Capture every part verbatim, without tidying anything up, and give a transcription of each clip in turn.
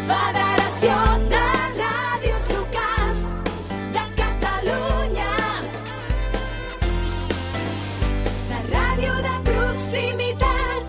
Federació de Ràdios Locals de Catalunya. La ràdio de proximitat.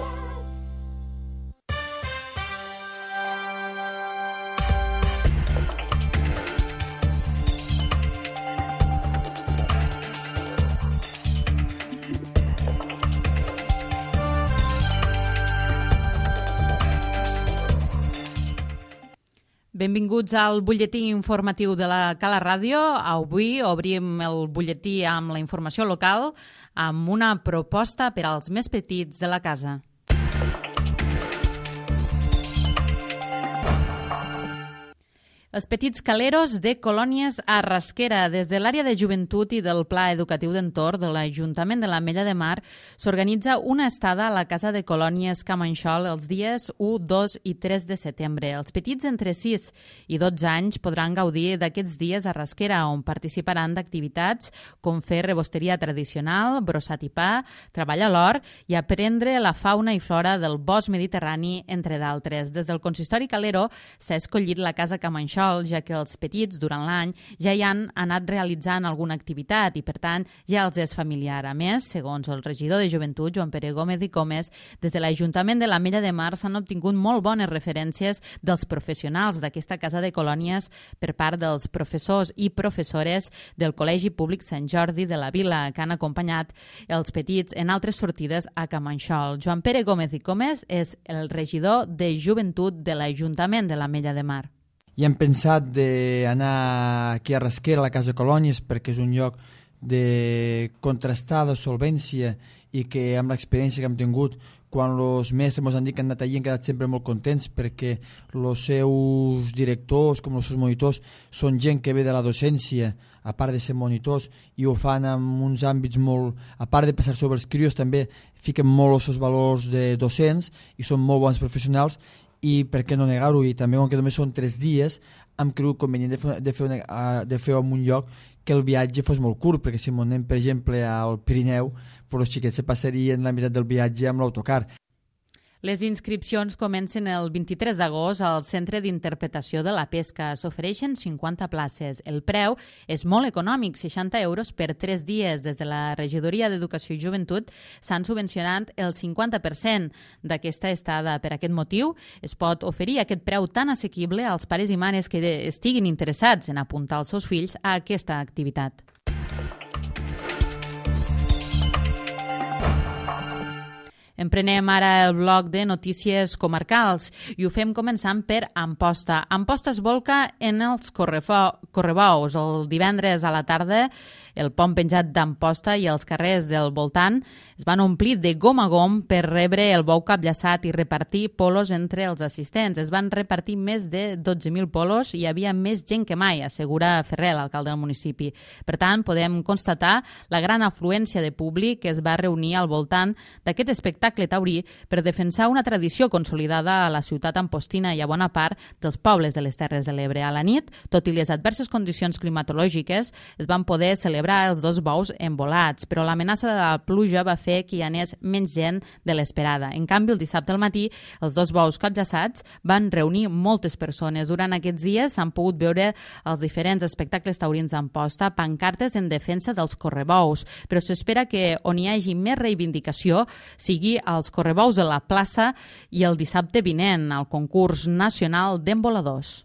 Benvinguts al butlletí informatiu de la Cala Ràdio. Avui obrim el butlletí amb la informació local amb una proposta per als més petits de la casa. Els petits caleros de Colònies a Rasquera. Des de l'àrea de joventut i del Pla Educatiu d'Entorn de l'Ajuntament de l'Ametlla de Mar s'organitza una estada a la Casa de Colònies Camanxol els dies u, dos i tres de setembre. Els petits entre sis i dotze anys podran gaudir d'aquests dies a Rasquera, on participaran d'activitats com fer rebosteria tradicional, brossat i pa, treballar l'or i aprendre la fauna i flora del bosc mediterrani, entre d'altres. Des del consistori calero s'ha escollit la Casa Camanxol, ja que els petits, durant l'any, ja hi han anat realitzant alguna activitat i, per tant, ja els és familiar. A més, segons el regidor de Joventut, Joan Pere Gómez i Comes, des de l'Ajuntament de l'Ametlla de Mar s'han obtingut molt bones referències dels professionals d'aquesta casa de colònies per part dels professors i professores del Col·legi Públic Sant Jordi de la Vila, que han acompanyat els petits en altres sortides a Camanxol. Joan Pere Gómez i Comes és el regidor de Joventut de l'Ajuntament de l'Ametlla de Mar. I hem pensat d'anar aquí a Rasquera, a la Casa Colònies, perquè és un lloc de contrastada solvència i que amb l'experiència que hem tingut, quan els mestres ens han dit que han anat allí, han quedat sempre molt contents perquè els seus directors, com els seus monitors, són gent que ve de la docència, a part de ser monitors, i ho fan en uns àmbits molt... A part de passar sobre els crios, també fiquen molt els seus valors de docents i són molt bons professionals. I per què no negar-ho, i també com que només són tres dies hem cregut convenient de fer, de fer, una, de fer en un lloc que el viatge fos molt curt, perquè si anem per exemple al Pirineu, però els xiquets se passarien la meitat del viatge amb l'autocar. Les inscripcions comencen el vint-i-tres d'agost al Centre d'Interpretació de la Pesca. S'ofereixen cinquanta places. El preu és molt econòmic, seixanta euros per tres dies. Des de la Regidoria d'Educació i Joventut s'han subvencionat el cinquanta per cent d'aquesta estada. Per aquest motiu, es pot oferir aquest preu tan assequible als pares i mares que estiguin interessats en apuntar els seus fills a aquesta activitat. Emprenem ara el bloc de notícies comarcals i ho fem començant per Amposta. Amposta es volca en els correbous. El divendres a la tarda, el pont penjat d'Amposta i els carrers del voltant es van omplir de gom a gom per rebre el bou capllaçat i repartir polos entre els assistents. Es van repartir més de dotze mil polos i hi havia més gent que mai, assegura Ferrer, l'alcalde del municipi. Per tant, podem constatar la gran afluència de públic que es va reunir al voltant d'aquest espectacle taurí per defensar una tradició consolidada a la ciutat ampostina i a bona part dels pobles de les Terres de l'Ebre. A la nit, tot i les adverses condicions climatològiques, es van poder celebrar els dos bous envolats, però l'amenaça de la pluja va fer que hi anés menys gent de l'esperada. En canvi, el dissabte al matí, els dos bous capllaçats van reunir moltes persones. Durant aquests dies s'han pogut veure els diferents espectacles taurins d'Amposta, pancartes en defensa dels correbous, però s'espera que on hi hagi més reivindicació sigui als correbous de la plaça i el dissabte vinent al concurs nacional d'emboladors.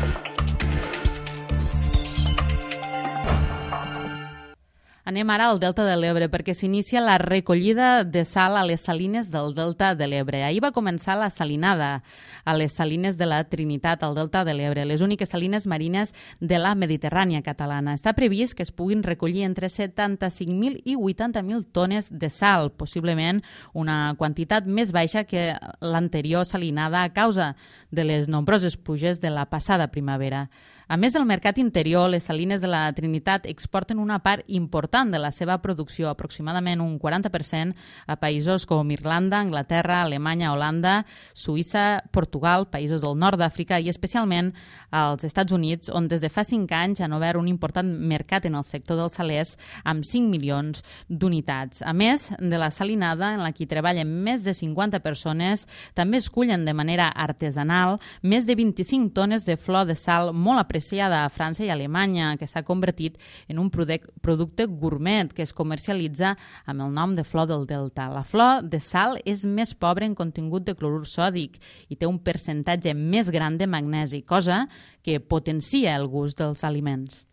Anem ara al Delta de l'Ebre perquè s'inicia la recollida de sal a les salines del Delta de l'Ebre. Ahir va començar la salinada a les salines de la Trinitat al Delta de l'Ebre, les úniques salines marines de la Mediterrània catalana. Està previst que es puguin recollir entre setanta-cinc mil i vuitanta mil tones de sal, possiblement una quantitat més baixa que l'anterior salinada a causa de les nombroses pluges de la passada primavera. A més del mercat interior, les salines de la Trinitat exporten una part important important de la seva producció, aproximadament un quaranta per cent, a països com Irlanda, Anglaterra, Alemanya, Holanda, Suïssa, Portugal, països del nord d'Àfrica i especialment als Estats Units, on des de fa cinc anys han obert un important mercat en el sector dels salers amb cinc milions d'unitats. A més de la salinada, en la que treballen més de cinquanta persones, també es cullen de manera artesanal més de vint-i-cinc tones de flor de sal molt apreciada a França i Alemanya, que s'ha convertit en un producte gourmet que es comercialitza amb el nom de flor del Delta. La flor de sal és més pobra en contingut de clorur sòdic i té un percentatge més gran de magnesi, cosa que potencia el gust dels aliments.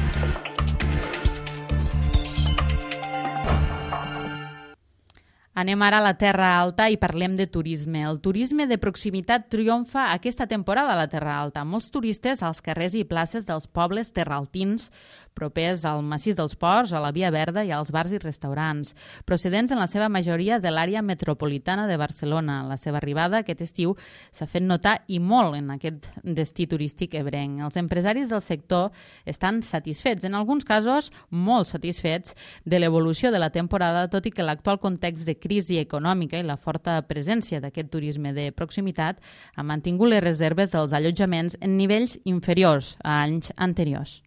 Anem ara a la Terra Alta i parlem de turisme. El turisme de proximitat triomfa aquesta temporada a la Terra Alta. Molts turistes als carrers i places dels pobles terraltins propers al massís dels Ports, a la Via Verda i als bars i restaurants, procedents en la seva majoria de l'àrea metropolitana de Barcelona. La seva arribada aquest estiu s'ha fet notar i molt en aquest destí turístic ebrenc. Els empresaris del sector estan satisfets, en alguns casos molt satisfets, de l'evolució de la temporada, tot i que l'actual context de crisi econòmica i la forta presència d'aquest turisme de proximitat ha mantingut les reserves dels allotjaments en nivells inferiors a anys anteriors.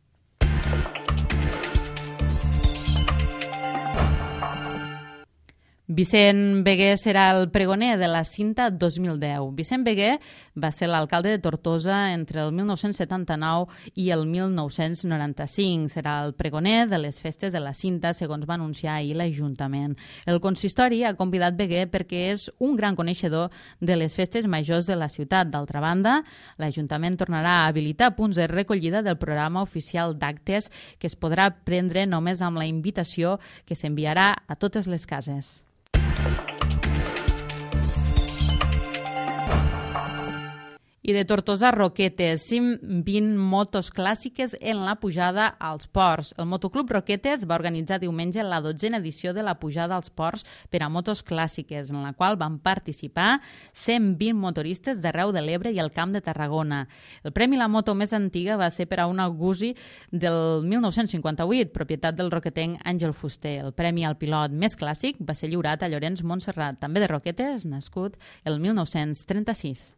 Vicent Beguer serà el pregoner de la Cinta dos mil deu. Vicent Beguer va ser l'alcalde de Tortosa entre el mil nou-cents setanta-nou i el mil nou-cents noranta-cinc. Serà el pregoner de les festes de la Cinta, segons va anunciar ahir l'Ajuntament. El consistori ha convidat Beguer perquè és un gran coneixedor de les festes majors de la ciutat. D'altra banda, l'Ajuntament tornarà a habilitar punts de recollida del programa oficial d'actes que es podrà prendre només amb la invitació que s'enviarà a totes les cases. I de Tortosa a Roquetes, cent vint motos clàssiques en la pujada als ports. El Motoclub Roquetes va organitzar diumenge la dotzena edició de la pujada als ports per a motos clàssiques, en la qual van participar cent vint motoristes d'arreu de l'Ebre i el Camp de Tarragona. El premi La Moto més antiga va ser per a una Guzzi del mil nou-cents cinquanta-vuit, propietat del roquetenc Àngel Fuster. El premi al pilot més clàssic va ser lliurat a Llorenç Montserrat, també de Roquetes, nascut el mil nou-cents trenta-sis.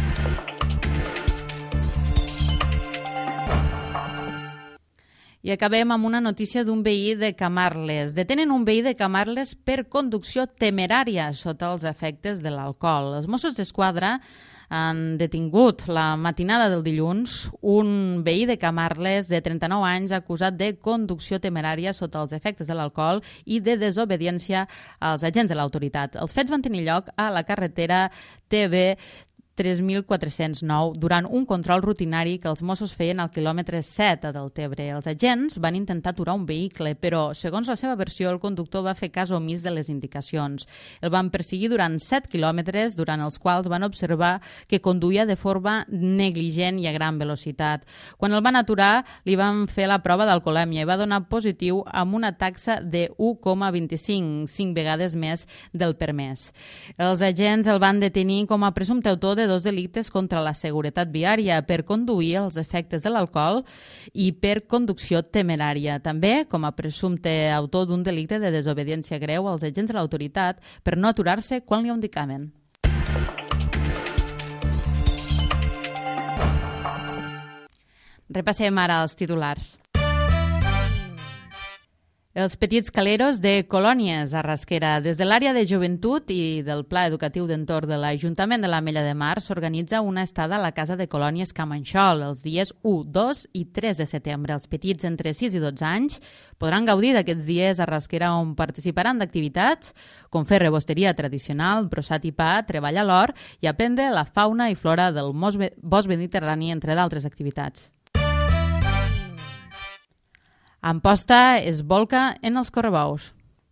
I acabem amb una notícia d'un veí de Camarles. Detenen un veí de Camarles per conducció temerària sota els efectes de l'alcohol. Els Mossos d'Esquadra han detingut la matinada del dilluns un veí de Camarles de trenta-nou anys acusat de conducció temerària sota els efectes de l'alcohol i de desobediència als agents de l'autoritat. Els fets van tenir lloc a la carretera T V tres mil quatre-cents nou durant un control rutinari que els Mossos feien al quilòmetre set a Deltebre. Els agents van intentar aturar un vehicle, però, segons la seva versió, el conductor va fer cas omís de les indicacions. El van perseguir durant set quilòmetres, durant els quals van observar que conduïa de forma negligent i a gran velocitat. Quan el van aturar, li van fer la prova d'alcoholèmia i va donar positiu amb una taxa de u coma vint-i-cinc, cinc vegades més del permès. Els agents el van detenir com a presumpte autor de dos delictes contra la seguretat viària per conduir els efectes de l'alcohol i per conducció temerària. També com a presumpte autor d'un delicte de desobediència greu als agents de l'autoritat per no aturar-se quan li indicaven. Repassem ara els titulars. Els petits caleros de Colònies a Rasquera. Des de l'àrea de joventut i del Pla Educatiu d'Entorn de l'Ajuntament de l'Ametlla de Mar s'organitza una estada a la Casa de Colònies Camanxol els dies u, dos i tres de setembre. Els petits entre sis i dotze anys podran gaudir d'aquests dies a Rasquera on participaran d'activitats com fer rebosteria tradicional, brossat i pa, treballar l'or i aprendre la fauna i flora del bosc mediterrani, entre d'altres activitats. Amposta es bolca en els correbous.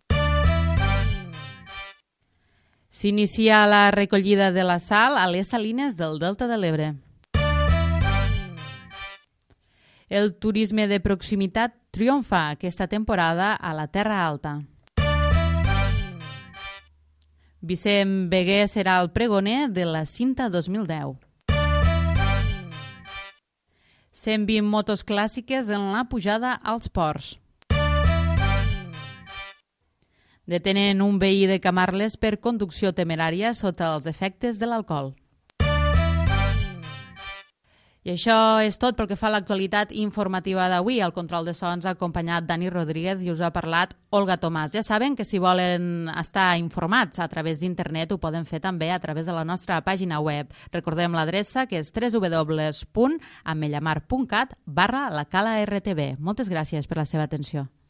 S'inicia la recollida de la sal a les salines del Delta de l'Ebre. El turisme de proximitat triomfa aquesta temporada a la Terra Alta. Vicent Beguer serà el pregoner de la Cinta dos mil deu. cent vint motos clàssiques en la pujada als ports. Detenen un veí de Camarles per conducció temerària sota els efectes de l'alcohol. I això és tot pel que fa a l'actualitat informativa d'avui. Al control de sons ha acompanyat Dani Rodríguez i us ha parlat Olga Tomàs. Ja saben que si volen estar informats a través d'internet ho poden fer també a través de la nostra pàgina web. Recordem l'adreça que és w w w punt amellamar punt cat barra la cala R T V. Moltes gràcies per la seva atenció.